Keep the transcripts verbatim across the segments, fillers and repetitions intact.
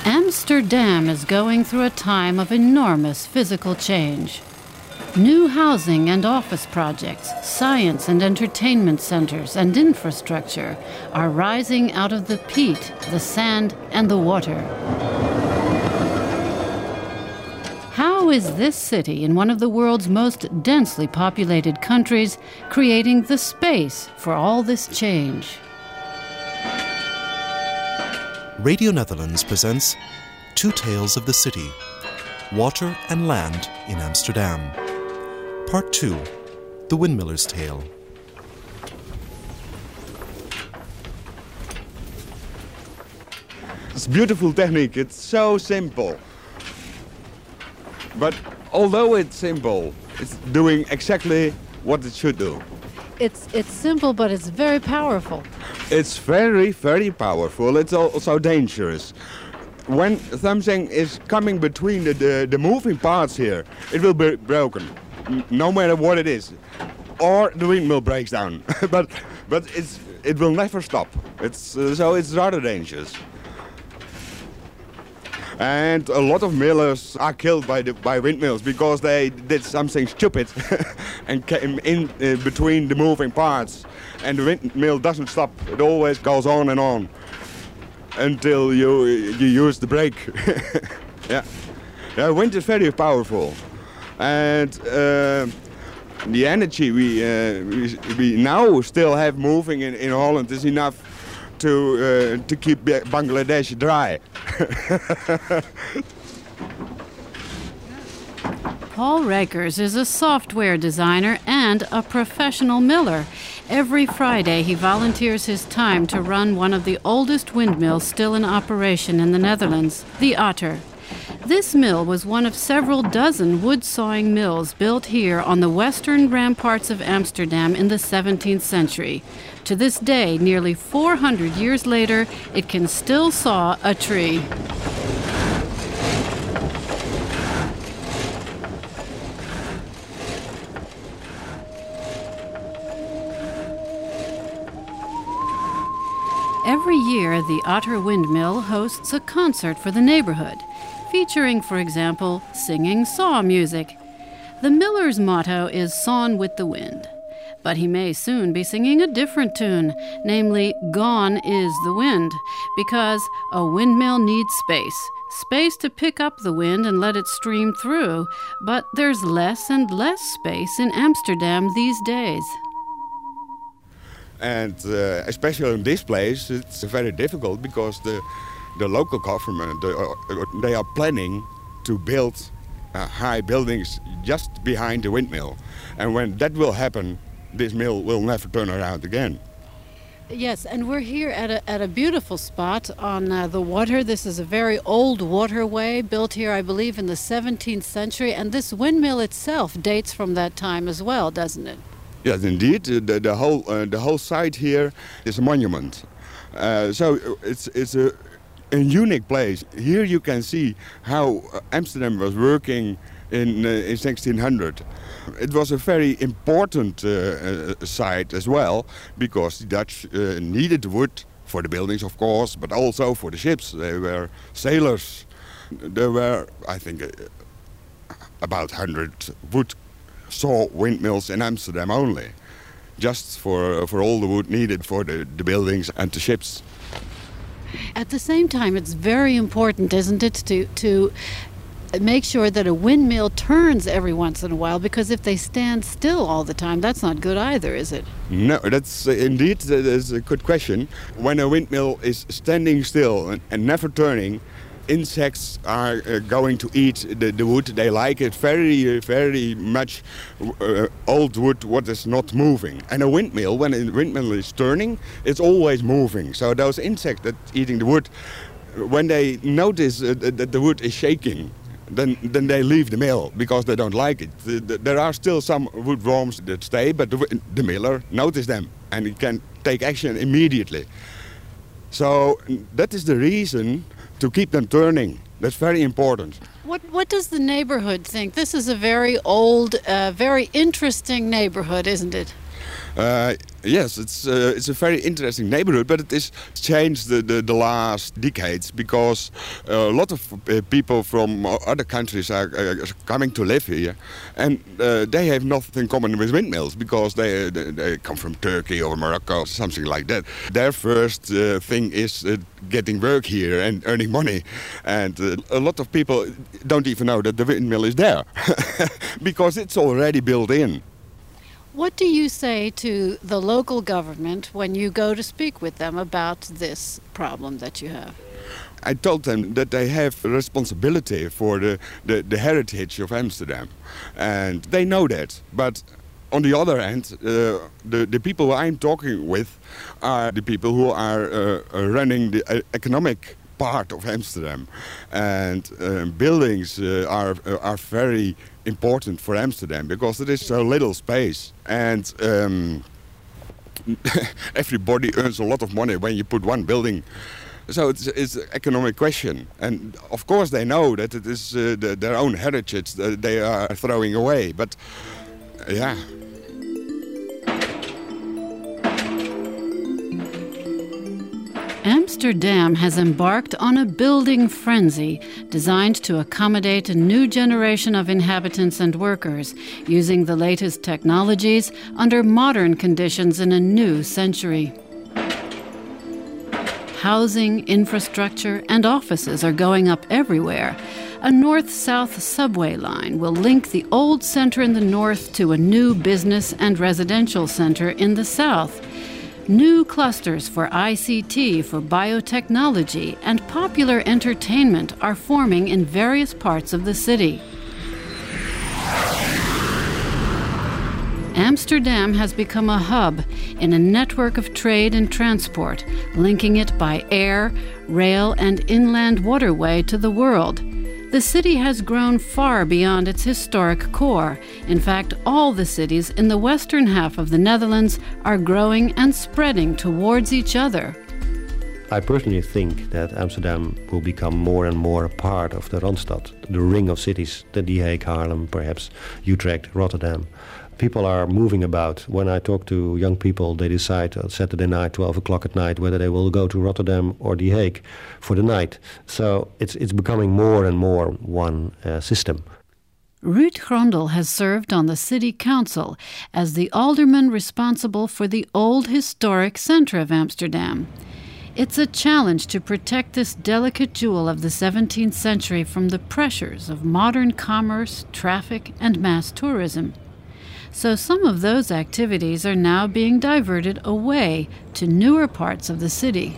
Amsterdam is going through a time of enormous physical change. New housing and office projects, science and entertainment centers, and infrastructure are rising out of the peat, the sand, and the water. How is this city in one of the world's most densely populated countries creating the space for all this change? Radio Netherlands presents Two Tales of the City, Water and Land in Amsterdam. Part two, The Windmiller's Tale. It's beautiful technique, it's so simple. But although it's simple, it's doing exactly what it should do. It's, it's simple, but it's very powerful. It's very, very powerful. It's also dangerous. When something is coming between the, the, the moving parts here, it will be broken, no matter what it is. Or the windmill breaks down. but but it's, it will never stop. It's, uh, so it's rather dangerous. And a lot of millers are killed by the, by windmills because they did something stupid and came in uh, between the moving parts. And the windmill doesn't stop. It always goes on and on until you you use the brake. yeah. yeah, wind is very powerful, and uh, the energy we, uh, we we now still have moving in, in Holland is enough to uh, to keep Bangladesh dry. Paul Rekers is a software designer and a professional miller. Every Friday he volunteers his time to run one of the oldest windmills still in operation in the Netherlands, the Otter. This mill was one of several dozen wood sawing mills built here on the western ramparts of Amsterdam in the seventeenth century. To this day, nearly four hundred years later, it can still saw a tree. Every year, the Otter Windmill hosts a concert for the neighborhood, featuring, for example, singing saw music. The miller's motto is "Sawn with the Wind," but he may soon be singing a different tune, namely, "Gone is the Wind," because a windmill needs space, space to pick up the wind and let it stream through, but there's less and less space in Amsterdam these days. And uh, especially in this place, it's very difficult because the the local government, uh, they are planning to build uh, high buildings just behind the windmill. And when that will happen, this mill will never turn around again. Yes, and we're here at a, at a beautiful spot on uh, the water. This is a very old waterway built here, I believe, in the seventeenth century. And this windmill itself dates from that time as well, doesn't it? Yes, indeed. The, the whole uh, the whole site here is a monument. Uh, so it's it's a, a unique place. Here you can see how Amsterdam was working in uh, in sixteen hundred. It was a very important uh, uh, site as well because the Dutch uh, needed wood for the buildings, of course, but also for the ships. They were sailors. There were, I think, uh, about one hundred wood saw windmills in Amsterdam only, just for for all the wood needed for the, the buildings and the ships. At the same time, it's very important, isn't it, to to make sure that a windmill turns every once in a while, because if they stand still all the time, that's not good either, is it? No, that's uh, indeed that is a good question. When a windmill is standing still and, and never turning, insects are uh, going to eat the, the wood. They like it very, very much uh, old wood, what is not moving. And a windmill, when a windmill is turning, it's always moving. So those insects that eating the wood, when they notice uh, that the wood is shaking, then then they leave the mill because they don't like it. The, the, there are still some wood worms that stay, but the, the miller notices them and he can take action immediately. So that is the reason to keep them turning. That's very important. What what does the neighborhood think? This is a very old, uh, very interesting neighborhood, isn't it? Uh, Yes, it's uh, it's a very interesting neighborhood, but it is changed the, the, the last decades because a lot of uh, people from other countries are uh, coming to live here, and uh, they have nothing in common with windmills because they, they they come from Turkey or Morocco or something like that. Their first uh, thing is uh, getting work here and earning money, and uh, a lot of people don't even know that the windmill is there because it's already built in. What do you say to the local government when you go to speak with them about this problem that you have? I told them that they have a responsibility for the, the, the heritage of Amsterdam. And they know that. But on the other hand, uh, the, the people I'm talking with are the people who are uh, running the uh, economic part of Amsterdam. And uh, buildings uh, are, are very important for Amsterdam because there is so little space. And um, everybody earns a lot of money when you put one building. So it's, it's an economic question. And of course they know that it is uh, the, their own heritage that they are throwing away. But uh, yeah. Amsterdam has embarked on a building frenzy designed to accommodate a new generation of inhabitants and workers, using the latest technologies under modern conditions in a new century. Housing, infrastructure, and offices are going up everywhere. A north-south subway line will link the old center in the north to a new business and residential center in the south. New clusters for I C T, for biotechnology, and popular entertainment are forming in various parts of the city. Amsterdam has become a hub in a network of trade and transport, linking it by air, rail, and inland waterway to the world. The city has grown far beyond its historic core. In fact, all the cities in the western half of the Netherlands are growing and spreading towards each other. I personally think that Amsterdam will become more and more a part of the Randstad, the ring of cities, the The Hague, Haarlem, perhaps Utrecht, Rotterdam. People are moving about. When I talk to young people, they decide on Saturday night, twelve o'clock at night, whether they will go to Rotterdam or The Hague for the night. So it's it's becoming more and more one uh, system. Ruud Grondel has served on the city council as the alderman responsible for the old historic center of Amsterdam. It's a challenge to protect this delicate jewel of the seventeenth century from the pressures of modern commerce, traffic, and mass tourism. So some of those activities are now being diverted away to newer parts of the city.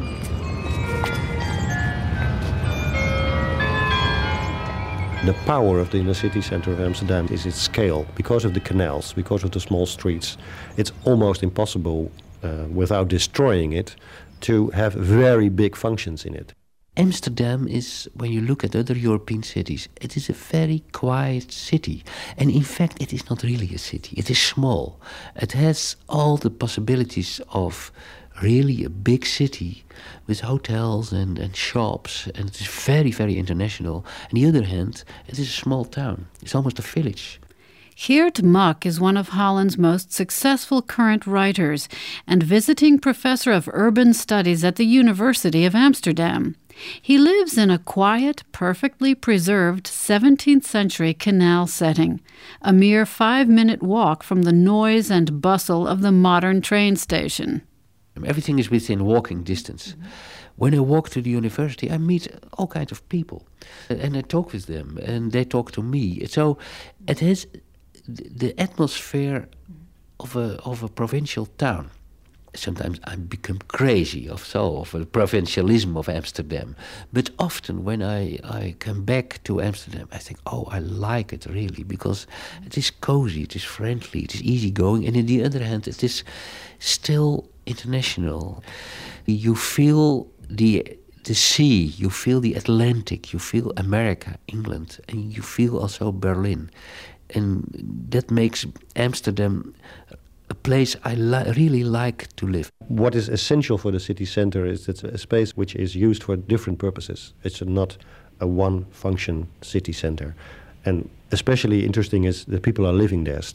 The power of the inner city center of Amsterdam is its scale. Because of the canals, because of the small streets, it's almost impossible, uh, without destroying it, to have very big functions in it. Amsterdam is, when you look at other European cities, it is a very quiet city. And in fact, it is not really a city. It is small. It has all the possibilities of really a big city with hotels and, and shops. And it is very, very international. On the other hand, it is a small town. It's almost a village. Geert Mak is one of Holland's most successful current writers and visiting professor of urban studies at the University of Amsterdam. He lives in a quiet, perfectly preserved seventeenth century canal setting, a mere five-minute walk from the noise and bustle of the modern train station. Everything is within walking distance. Mm-hmm. When I walk to the university, I meet all kinds of people, and I talk with them, and they talk to me. So it has the atmosphere of a of a provincial town. Sometimes I become crazy of so of the provincialism of Amsterdam, but often when I, I come back to Amsterdam, I think, oh, I like it really because it is cozy, it is friendly, it is easygoing, and on the other hand, it is still international. You feel the the sea, you feel the Atlantic, you feel America, England, and you feel also Berlin, and that makes Amsterdam a place I li- really like to live. What is essential for the city center is that it's a space which is used for different purposes. It's not a one-function city center. And especially interesting is that people are living there still.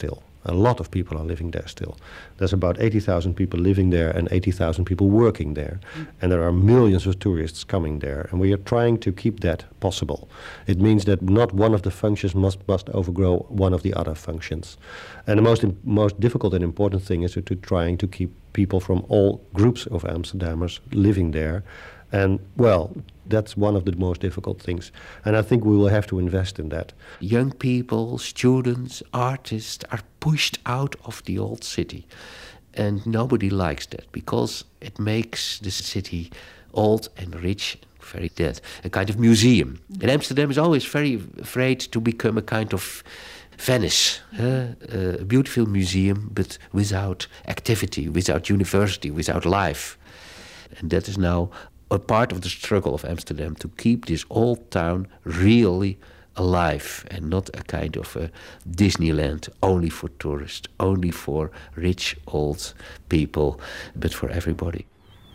A lot of people are living there still. There's about eighty thousand people living there and eighty thousand people working there. Mm. And there are millions of tourists coming there. And we are trying to keep that possible. It means that not one of the functions must, must overgrow one of the other functions. And the most, im- most difficult and important thing is to, to trying to keep people from all groups of Amsterdammers living there. And, well, that's one of the most difficult things. And I think we will have to invest in that. Young people, students, artists are pushed out of the old city. And nobody likes that because it makes the city old and rich, very dead, a kind of museum. And Amsterdam is always very afraid to become a kind of Venice, uh, a beautiful museum, but without activity, without university, without life. And that is now a part of the struggle of Amsterdam, to keep this old town really alive and not a kind of a Disneyland only for tourists, only for rich old people, but for everybody.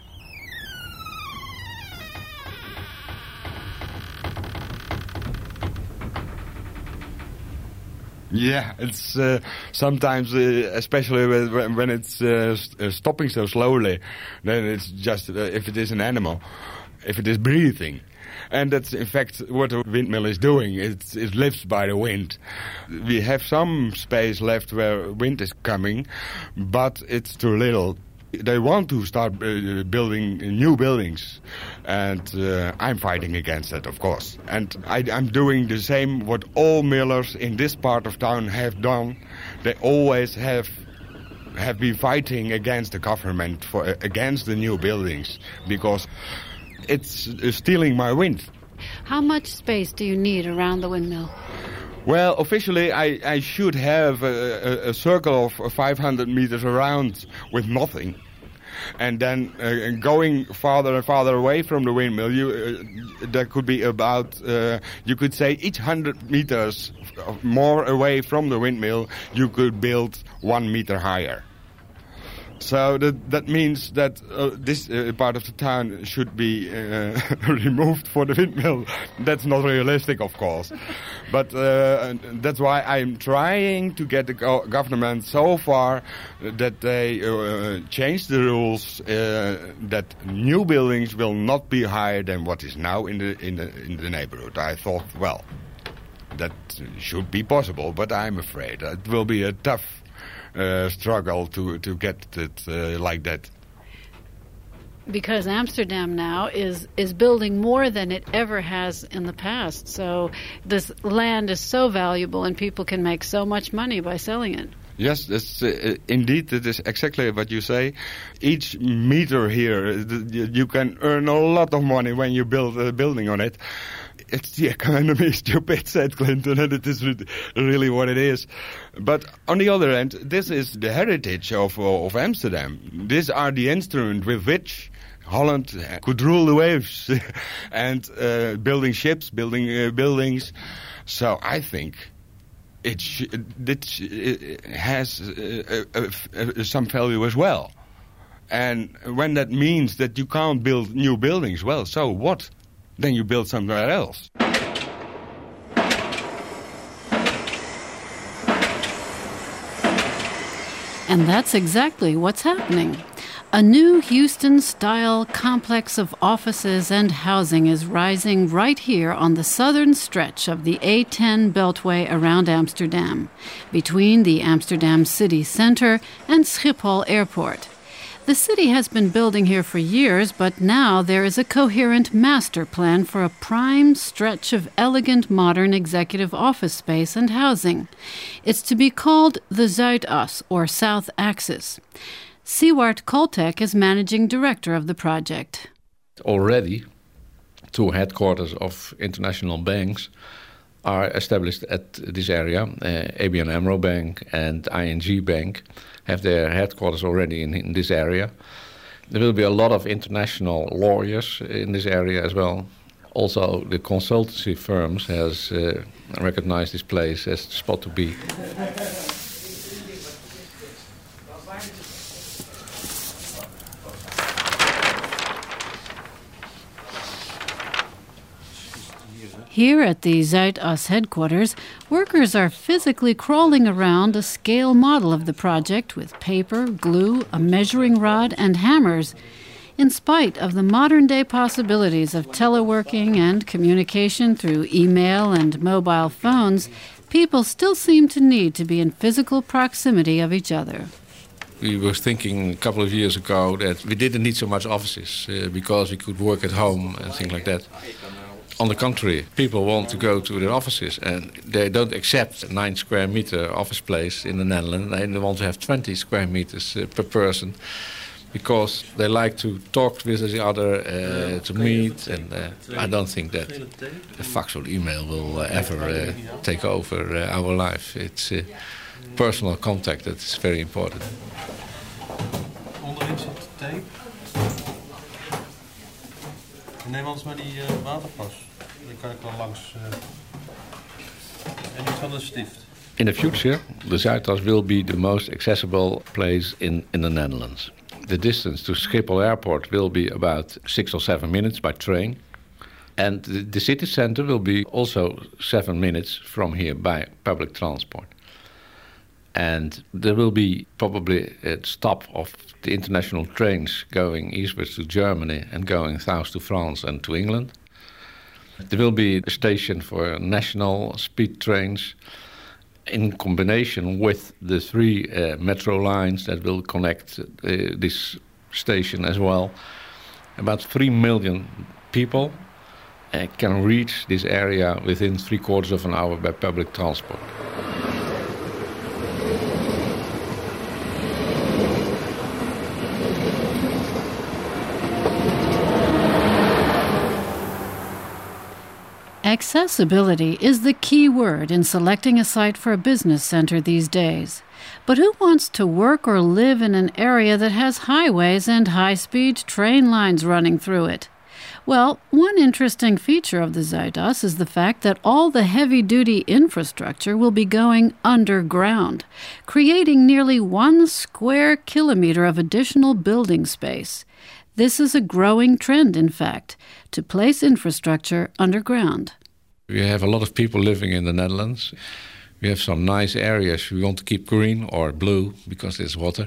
Yeah, it's uh, sometimes, uh, especially when, when it's uh, st- stopping so slowly, then it's just, uh, if it is an animal, if it is breathing. And that's in fact what a windmill is doing. It, it lives by the wind. We have some space left where wind is coming, but it's too little. They want to start uh, building new buildings, and uh, I'm fighting against that, of course. And I, I'm doing the same what all millers in this part of town have done. They always have have been fighting against the government for uh, against the new buildings, because it's uh, stealing my wind. How much space do you need around the windmill? Well, officially, I, I should have a, a, a circle of five hundred meters around with nothing. And then uh, going farther and farther away from the windmill, you, uh, there could be about, uh, you could say each one hundred meters more away from the windmill, you could build one meter higher. So that that means that uh, this uh, part of the town should be uh, removed for the windmill. That's not realistic, of course. But uh, that's why I'm trying to get the go- government so far that they uh, change the rules uh, that new buildings will not be higher than what is now in the in the in the neighborhood. I thought, well, that should be possible, but I'm afraid it will be a tough Uh, struggle to to get it uh, like that. Because Amsterdam now is is building more than it ever has in the past. So this land is so valuable and people can make so much money by selling it. Yes, that's, uh, indeed, that is exactly what you say. Each meter here, you can earn a lot of money when you build a building on it. It's the economy is stupid, said Clinton, and it is really what it is. But on the other hand, this is the heritage of of Amsterdam. These are the instruments with which Holland could rule the waves and uh, building ships, building uh, buildings. So I think it, sh- it, sh- it has uh, uh, uh, some value as well. And when that means that you can't build new buildings, well, so what? Then you build somewhere else. And that's exactly what's happening. A new Houston-style complex of offices and housing is rising right here on the southern stretch of the A ten beltway around Amsterdam, between the Amsterdam city center and Schiphol Airport. The city has been building here for years, but now there is a coherent master plan for a prime stretch of elegant modern executive office space and housing. It's to be called the Zuidas, or South Axis. Siewert Koltek is managing director of the project. Already, two headquarters of international banks are established at this area. Uh, A B N AMRO Bank and I N G Bank have their headquarters already in, in this area. There will be a lot of international lawyers in this area as well. Also, the consultancy firms has uh, recognized this place as the spot to be. Here at the Zuidas headquarters, workers are physically crawling around a scale model of the project with paper, glue, a measuring rod, and hammers. In spite of the modern-day possibilities of teleworking and communication through email and mobile phones, people still seem to need to be in physical proximity of each other. We were thinking a couple of years ago that we didn't need so much offices uh, because we could work at home and things like that. On the contrary, people want to go to their offices and they don't accept a nine square meter office place in the Netherlands. They want to have twenty square meters uh, per person because they like to talk with each other, uh, to meet. And uh, I don't think that the fax or email will uh, ever uh, take over uh, our life. It's uh, personal contact that is very important. Onderin zit tape. Neem anders maar die uh, waterpas. Dan kan ik wel langs. Uh... En niet van de stift. In the future, the Zuidas will be the most accessible place in, in the Netherlands. The distance to Schiphol Airport will be about six or seven minutes by train. And the, the city center will be also seven minutes from here by public transport. And there will be probably a stop of the international trains going eastwards to Germany and going south to France and to England. There will be a station for national speed trains in combination with the three uh, metro lines that will connect uh, this station as well. About three million people uh, can reach this area within three quarters of an hour by public transport. Accessibility is the key word in selecting a site for a business center these days. But who wants to work or live in an area that has highways and high-speed train lines running through it? Well, one interesting feature of the Zuidas is the fact that all the heavy-duty infrastructure will be going underground, creating nearly one square kilometer of additional building space. This is a growing trend, in fact, to place infrastructure underground. We have a lot of people living in the Netherlands. We have some nice areas we want to keep green or blue because there's water.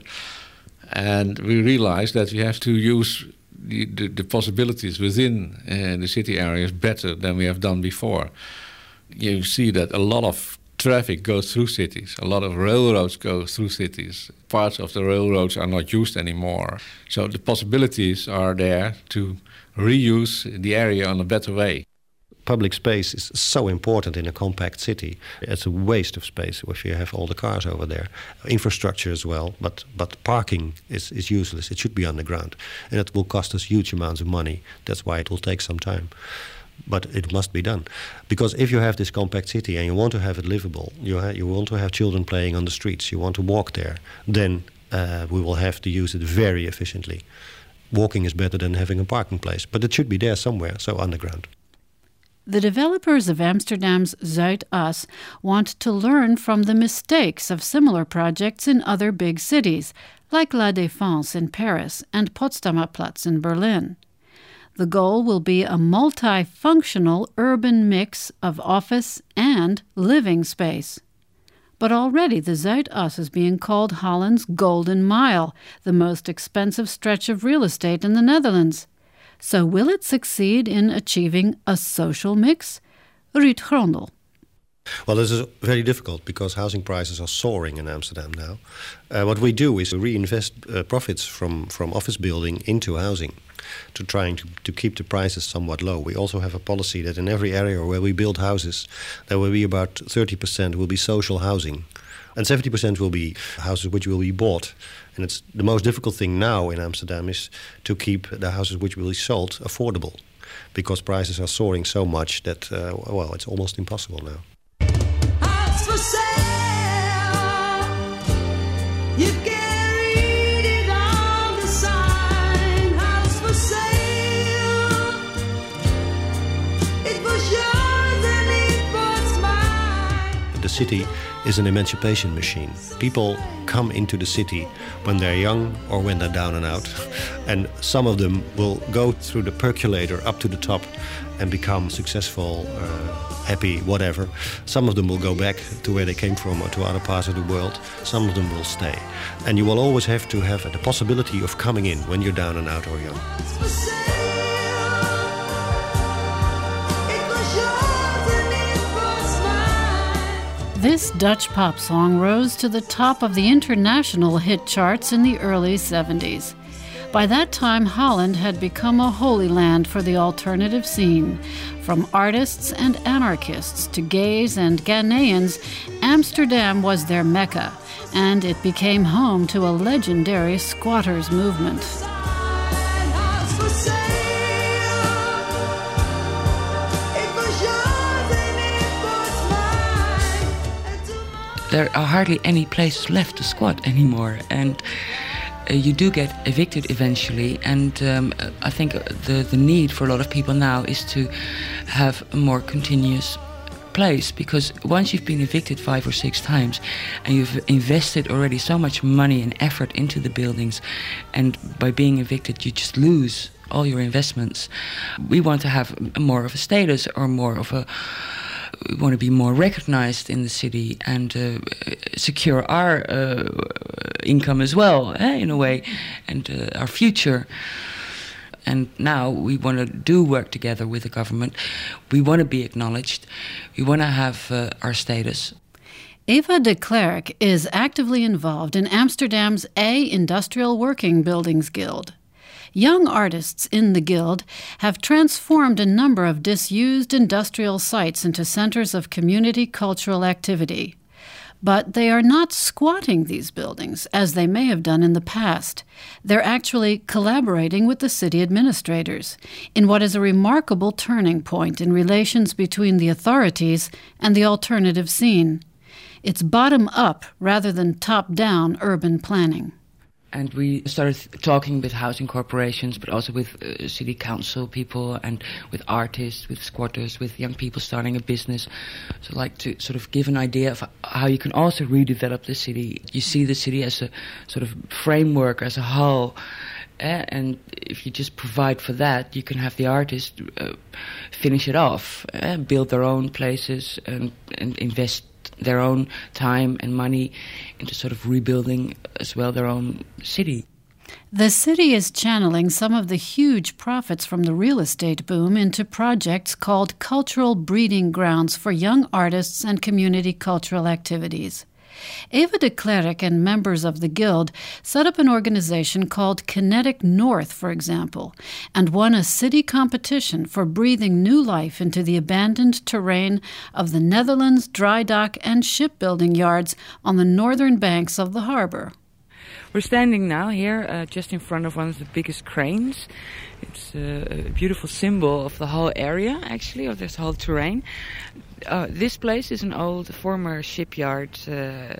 And we realize that we have to use the, the, the possibilities within uh, the city areas better than we have done before. You see that a lot of traffic goes through cities. A lot of railroads go through cities. Parts of the railroads are not used anymore. So the possibilities are there to reuse the area in a better way. Public space is so important in a compact city. It's a waste of space if you have all the cars over there. Infrastructure as well, but, but parking is, is useless. It should be underground. And it will cost us huge amounts of money. That's why it will take some time. But it must be done. Because if you have this compact city and you want to have it livable, you, ha you want to have children playing on the streets, you want to walk there, then uh, we will have to use it very efficiently. Walking is better than having a parking place, but it should be there somewhere, so underground. The developers of Amsterdam's Zuidas want to learn from the mistakes of similar projects in other big cities, like La Défense in Paris and Potsdamer Platz in Berlin. The goal will be a multifunctional urban mix of office and living space. But already the Zuidas is being called Holland's Golden Mile, the most expensive stretch of real estate in the Netherlands. So will it succeed in achieving a social mix? Ruud Grondel. Well, this is very difficult because housing prices are soaring in Amsterdam now. Uh, what we do is reinvest uh, profits from, from office building into housing to trying to, to keep the prices somewhat low. We also have a policy that in every area where we build houses, there will be about thirty percent will be social housing. And seventy percent will be houses which will be bought. And it's the most difficult thing now in Amsterdam is to keep the houses which will be sold affordable. Because prices are soaring so much that, uh, well, it's almost impossible now. House for sale. You can read it on the sign. House for sale. It was yours and it was mine. The city is an emancipation machine. People come into the city when they're young or when they're down and out. And some of them will go through the percolator up to the top and become successful, uh, happy, whatever. Some of them will go back to where they came from or to other parts of the world. Some of them will stay. And you will always have to have the possibility of coming in when you're down and out or young. This Dutch pop song rose to the top of the international hit charts in the early seventies. By that time, Holland had become a holy land for the alternative scene. From artists and anarchists to gays and Ghanaians, Amsterdam was their mecca, and it became home to a legendary squatters movement. There are hardly any places left to squat anymore, and uh, you do get evicted eventually. And um, I think the, the need for a lot of people now is to have a more continuous place, because once you've been evicted five or six times and you've invested already so much money and effort into the buildings, and by being evicted you just lose all your investments. We want to have more of a status, or more of a we want to be more recognized in the city and uh, secure our uh, income as well, eh, in a way, and uh, our future. And now we want to do work together with the government. We want to be acknowledged. We want to have uh, our status. Eva de Klerk is actively involved in Amsterdam's A Industrial Working Buildings Guild. Young artists in the Guild have transformed a number of disused industrial sites into centers of community cultural activity. But they are not squatting these buildings, as they may have done in the past. They're actually collaborating with the city administrators in what is a remarkable turning point in relations between the authorities and the alternative scene. It's bottom-up rather than top-down urban planning. And we started talking with housing corporations, but also with uh, city council people, and with artists, with squatters, with young people starting a business. So I'd like to sort of give an idea of how you can also redevelop the city. You see the city as a sort of framework, as a whole. Uh, and if you just provide for that, you can have the artists uh, finish it off, uh, build their own places, and, and invest their own time and money into sort of rebuilding as well their own city. The city is channeling some of the huge profits from the real estate boom into projects called cultural breeding grounds for young artists and community cultural activities. Eva de Klerk and members of the Guild set up an organization called Kinetic North, for example, and won a city competition for breathing new life into the abandoned terrain of the Netherlands dry dock and shipbuilding yards on the northern banks of the harbor. We're standing now here uh, just in front of one of the biggest cranes. It's uh, a beautiful symbol of the whole area, actually, of this whole terrain. Uh, this place is an old former shipyard, uh,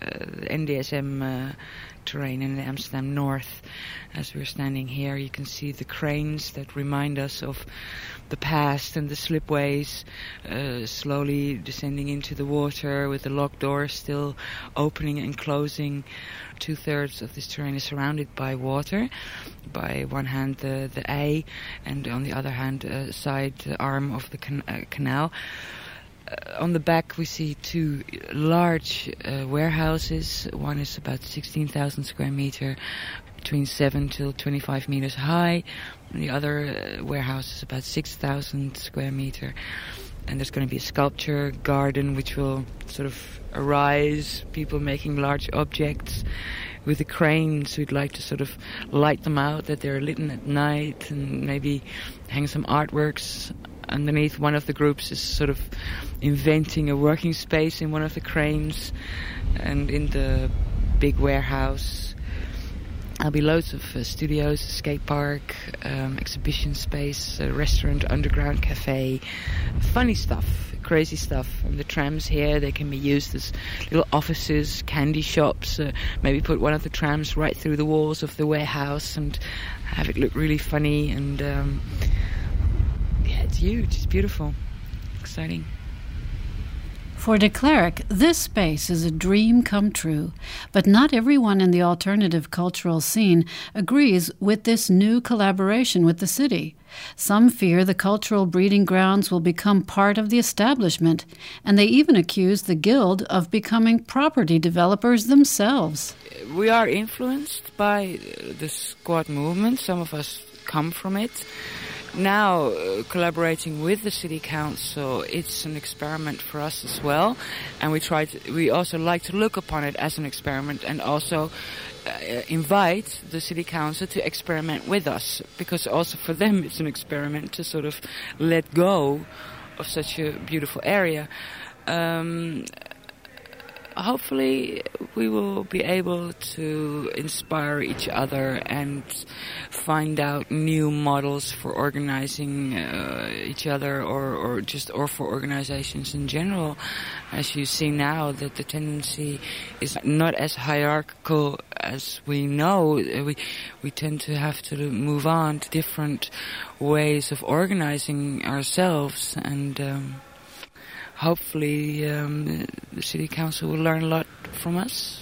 N D S M uh, terrain in the Amsterdam North. As we're standing here, you can see the cranes that remind us of the past, and the slipways uh, slowly descending into the water with the locked doors still opening and closing. Two-thirds of this terrain is surrounded by water. By one hand the, the A, and on the other hand uh, side uh, arm of the can- uh, canal. Uh, on the back we see two large uh, warehouses. One is about sixteen thousand square meter, between seven till twenty-five meters high. And the other uh, warehouse is about six thousand square meter. And there's going to be a sculpture garden which will sort of arise, people making large objects. With the cranes, we'd like to sort of light them out, that they're lit at night, and maybe hang some artworks underneath. One of the groups is sort of inventing a working space in one of the cranes, and in the big warehouse there'll be loads of uh, studios, a skate park, um, exhibition space, a restaurant, underground cafe, funny stuff, crazy stuff. And the trams here, they can be used as little offices, candy shops, uh, maybe put one of the trams right through the walls of the warehouse and have it look really funny. And um, yeah, it's huge, it's beautiful, exciting. For de Klerk, this space is a dream come true, but not everyone in the alternative cultural scene agrees with this new collaboration with the city. Some fear the cultural breeding grounds will become part of the establishment, and they even accuse the Guild of becoming property developers themselves. We are influenced by the squat movement. Some of us come from it. Now, uh, collaborating with the city council, it's an experiment for us as well, and we try to, we also like to look upon it as an experiment, and also uh, invite the city council to experiment with us, because also for them it's an experiment to sort of let go of such a beautiful area. Um, hopefully we will be able to inspire each other and find out new models for organizing uh, each other, or, or just or for organizations in general. As you see now, that the tendency is not as hierarchical as we know. We we tend to have to move on to different ways of organizing ourselves, and um, hopefully um, the city council will learn a lot from us.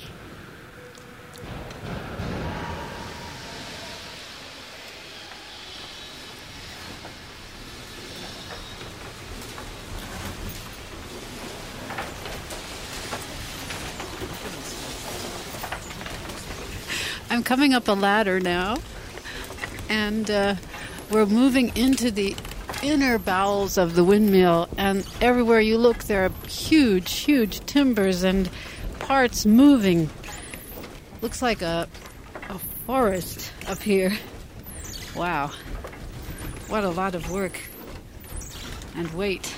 I'm coming up a ladder now, and uh, we're moving into the inner bowels of the windmill, and everywhere you look there are huge, huge timbers and parts moving. Looks like a, a forest up here. Wow. What a lot of work and weight.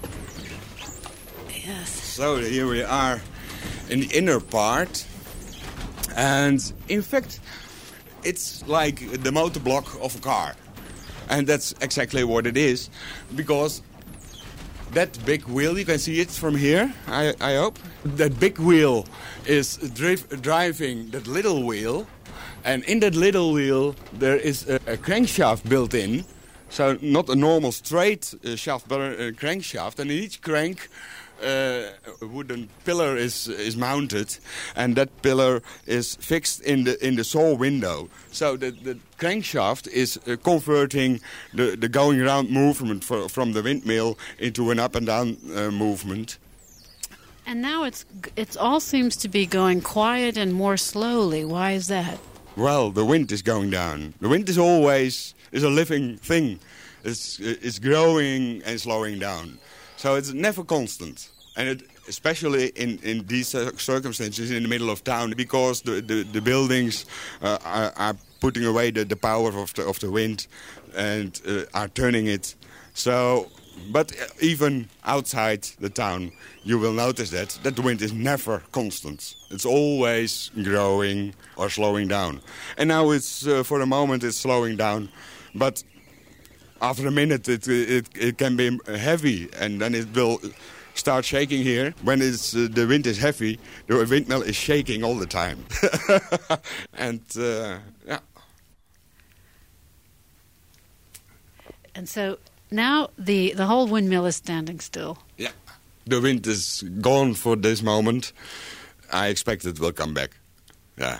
Yes. So here we are in the inner part. And in fact, it's like the motor block of a car. And that's exactly what it is. Because that big wheel, you can see it from here, I, I hope. That big wheel is dri- driving that little wheel. And in that little wheel, there is a, a crankshaft built in. So not a normal straight uh, shaft, but a, a crankshaft. And in each crank, Uh, a wooden pillar is is mounted, and that pillar is fixed in the in the saw window. So the, the crankshaft is uh, converting the, the going around movement for, from the windmill into an up and down uh, movement. And now it's it all seems to be going quiet and more slowly. Why is that? Well, the wind is going down. The wind is always is a living thing. It's it's growing and slowing down. So it's never constant, and it, especially in, in these uh, circumstances in the middle of town, because the, the, the buildings uh, are, are putting away the, the power of the, of the wind and uh, are turning it. So, but even outside the town, you will notice that, that the wind is never constant. It's always growing or slowing down. And now it's, uh, for a moment, it's slowing down, but after a minute, it, it it can be heavy, and then it will start shaking here. When it's, uh, the wind is heavy, the windmill is shaking all the time. and, uh, yeah. And so now the, the whole windmill is standing still. Yeah. The wind is gone for this moment. I expect it will come back. Yeah.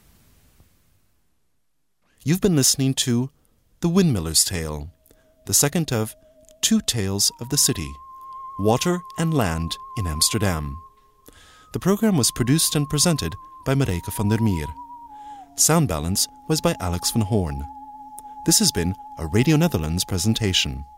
You've been listening to The Windmiller's Tale, the second of Two Tales of the City, Water and Land in Amsterdam. The program was produced and presented by Marijke van der Meer. Sound balance was by Alex van Hoorn. This has been a Radio Netherlands presentation.